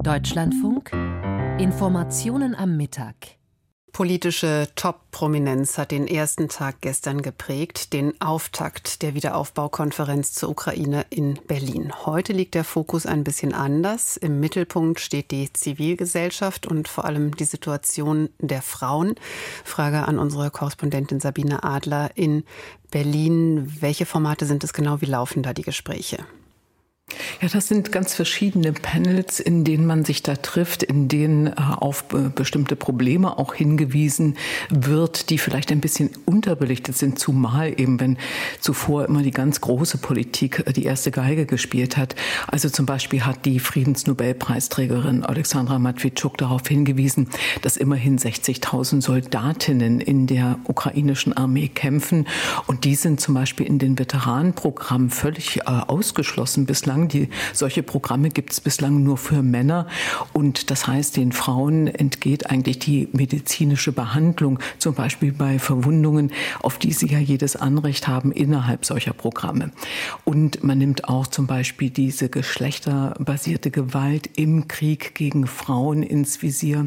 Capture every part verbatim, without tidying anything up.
Deutschlandfunk. Informationen am Mittag. Politische Top-Prominenz hat den ersten Tag gestern geprägt, den Auftakt der Wiederaufbaukonferenz zur Ukraine in Berlin. Heute liegt der Fokus ein bisschen anders. Im Mittelpunkt steht die Zivilgesellschaft und vor allem die Situation der Frauen. Frage an unsere Korrespondentin Sabine Adler in Berlin. Welche Formate sind es genau? Wie laufen da die Gespräche? Ja, das sind ganz verschiedene Panels, in denen man sich da trifft, in denen äh, auf be- bestimmte Probleme auch hingewiesen wird, die vielleicht ein bisschen unterbelichtet sind, zumal eben, wenn zuvor immer die ganz große Politik äh, die erste Geige gespielt hat. Also zum Beispiel hat die Friedensnobelpreisträgerin Alexandra Matwitschuk darauf hingewiesen, dass immerhin sechzigtausend Soldatinnen in der ukrainischen Armee kämpfen, und die sind zum Beispiel in den Veteranenprogrammen völlig äh, ausgeschlossen bislang. Die, solche Programme gibt es bislang nur für Männer, und das heißt, den Frauen entgeht eigentlich die medizinische Behandlung, zum Beispiel bei Verwundungen, auf die sie ja jedes Anrecht haben innerhalb solcher Programme. Und man nimmt auch zum Beispiel diese geschlechterbasierte Gewalt im Krieg gegen Frauen ins Visier.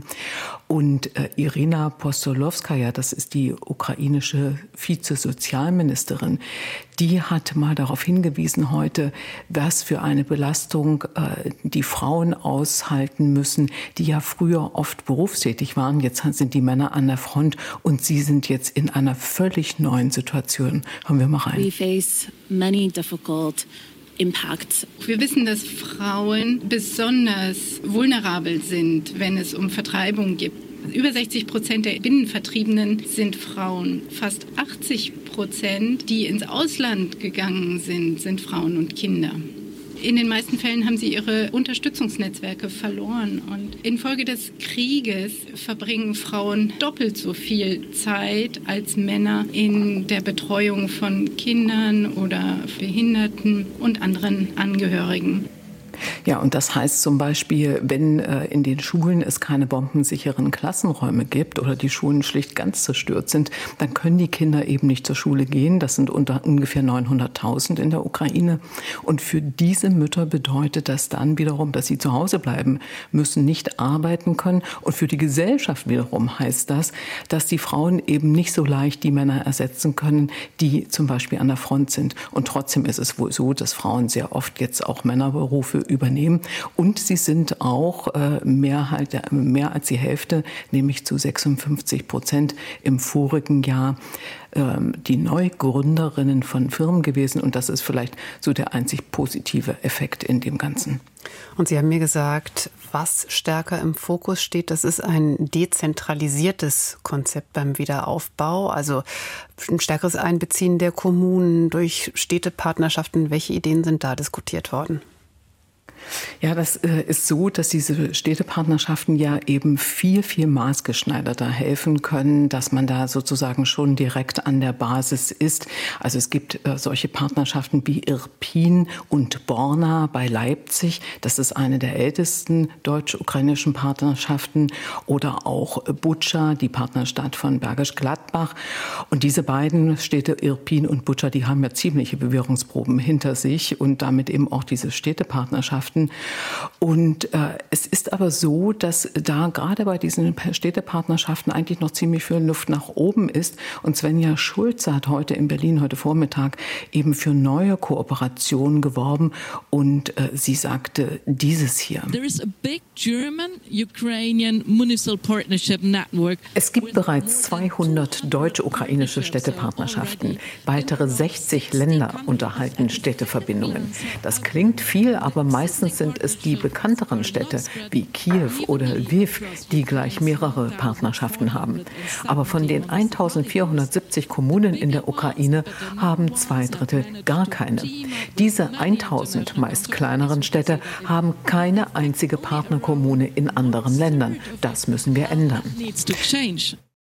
Und äh, Irina Postolowskaja, das ist die ukrainische Vizesozialministerin, die hat mal darauf hingewiesen heute, was für eine Belastung äh, die Frauen aushalten müssen, die ja früher oft berufstätig waren. Jetzt sind die Männer an der Front und sie sind jetzt in einer völlig neuen Situation. Hören wir mal rein. We face many difficult Impacts. Wir wissen, dass Frauen besonders vulnerabel sind, wenn es um Vertreibung geht. Über sechzig Prozent der Binnenvertriebenen sind Frauen. Fast achtzig Prozent, die ins Ausland gegangen sind, sind Frauen und Kinder. In den meisten Fällen haben sie ihre Unterstützungsnetzwerke verloren. Und infolge des Krieges verbringen Frauen doppelt so viel Zeit als Männer in der Betreuung von Kindern oder Behinderten und anderen Angehörigen. Ja, und das heißt zum Beispiel, wenn äh, in den Schulen es keine bombensicheren Klassenräume gibt oder die Schulen schlicht ganz zerstört sind, dann können die Kinder eben nicht zur Schule gehen. Das sind unter ungefähr neunhunderttausend in der Ukraine. Und für diese Mütter bedeutet das dann wiederum, dass sie zu Hause bleiben müssen, nicht arbeiten können. Und für die Gesellschaft wiederum heißt das, dass die Frauen eben nicht so leicht die Männer ersetzen können, die zum Beispiel an der Front sind. Und trotzdem ist es wohl so, dass Frauen sehr oft jetzt auch Männerberufe übernehmen. Und sie sind auch äh, mehr, halt, mehr als die Hälfte, nämlich zu sechsundfünfzig Prozent im vorigen Jahr, ähm, die Neugründerinnen von Firmen gewesen. Und das ist vielleicht so der einzig positive Effekt in dem Ganzen. Und Sie haben mir gesagt, was stärker im Fokus steht, das ist ein dezentralisiertes Konzept beim Wiederaufbau, also ein stärkeres Einbeziehen der Kommunen durch Städtepartnerschaften. Welche Ideen sind da diskutiert worden? Ja, das äh, ist so, dass diese Städtepartnerschaften ja eben viel, viel maßgeschneiderter helfen können, dass man da sozusagen schon direkt an der Basis ist. Also es gibt äh, solche Partnerschaften wie Irpin und Borna bei Leipzig. Das ist eine der ältesten deutsch-ukrainischen Partnerschaften. Oder auch Butscha, die Partnerstadt von Bergisch Gladbach. Und diese beiden Städte, Irpin und Butscha, die haben ja ziemliche Bewährungsproben hinter sich und damit eben auch diese Städtepartnerschaften. Und äh, es ist aber so, dass da gerade bei diesen Städtepartnerschaften eigentlich noch ziemlich viel Luft nach oben ist. Und Svenja Schulze hat heute in Berlin, heute Vormittag, eben für neue Kooperationen geworben. Und äh, sie sagte dieses hier. There is a big German-Ukrainian municipal partnership network. Es gibt bereits zweihundert deutsch-ukrainische Städtepartnerschaften. Weitere sechzig Länder unterhalten Städteverbindungen. Das klingt viel, aber meistens sind es die bekannteren Städte wie Kiew oder Lviv, die gleich mehrere Partnerschaften haben. Aber von den eintausendvierhundertsiebzig Kommunen in der Ukraine haben zwei Drittel gar keine. Diese eintausend meist kleineren Städte haben keine einzige Partnerkommune in anderen Ländern. Das müssen wir ändern.